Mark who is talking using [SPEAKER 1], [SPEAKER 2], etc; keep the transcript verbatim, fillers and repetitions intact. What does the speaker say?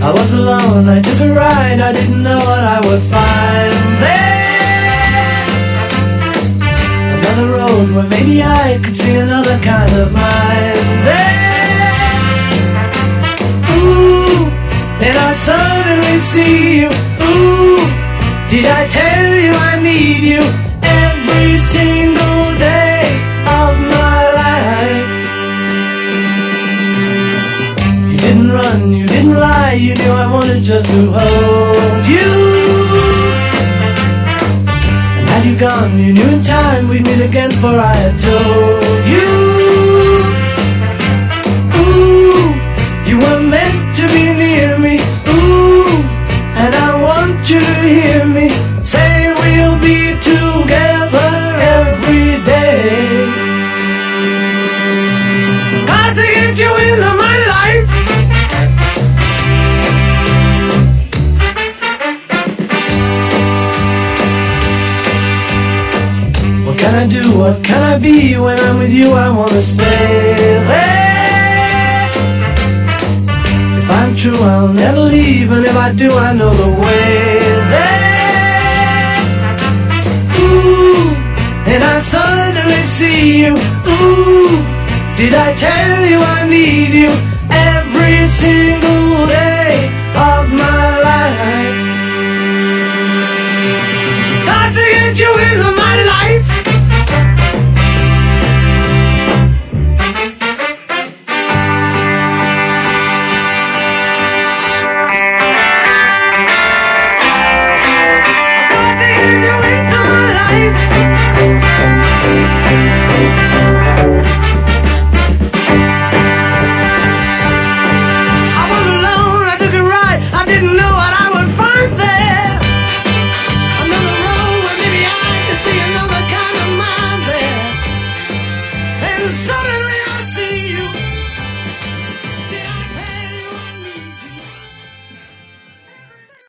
[SPEAKER 1] I was alone, I took a ride, I didn't know what I would find there. Another road where maybe I could see another kind of mind there. Ooh, then I suddenly see you. Ooh, did I tell you I need you every single day of my life? You didn't run, you didn't lie, you knew I wanted just to hold you. And had you gone, you knew in time we'd meet again, for I had told you. Ooh, you were meant to be near me. Ooh, and I want you to hear me say we'll be together every day. Got to get you into my life. What can I do, what can I be? When I'm with you I wanna stay there. If I'm true I'll never leave, and if I do I know the way there. Ooh, and I suddenly see you. Ooh, did I tell you I need you every single day of my life? Got to get you in the